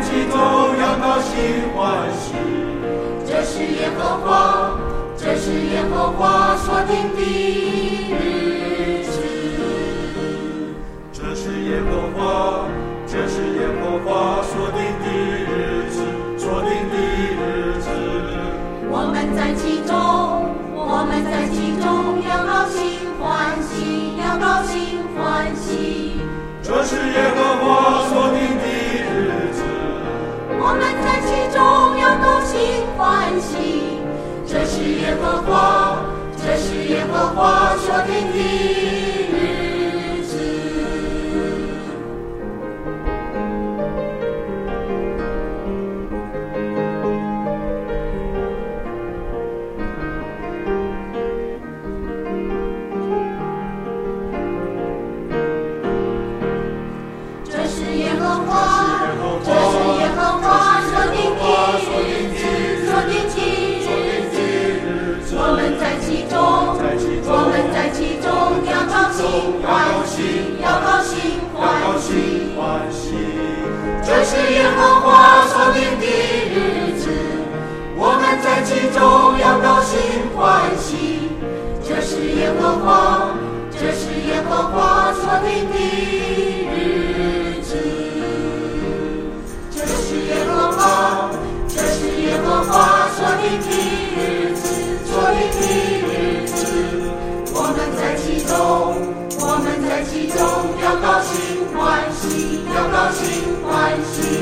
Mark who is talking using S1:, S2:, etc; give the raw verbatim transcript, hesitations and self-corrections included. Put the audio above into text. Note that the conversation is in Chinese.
S1: 其中要高兴欢喜。
S2: 这是耶和华，这是耶和华所定的日子。
S1: 这是耶和华，这是耶和华所定的日子，所定的日子。
S2: 我们在其中，我们在其中要高兴欢喜，要高兴欢喜。
S1: 这是耶和华所定的日子。
S2: 我们在其中要高兴欢喜。这是耶和华，这是耶和华所定的日子。这是耶和华，这是耶和华所定的日子，所定的日子。我们在其中，我们在其中要高兴欢喜，要高兴欢喜。这是耶和华所定的日子，我们在其中要高兴欢喜。这是耶和华，这是耶和华所定的日子。这是耶和华，这是耶和华所定的日子，所定的日子。我们在其中，我们在其中要高兴欢喜，要高兴欢喜。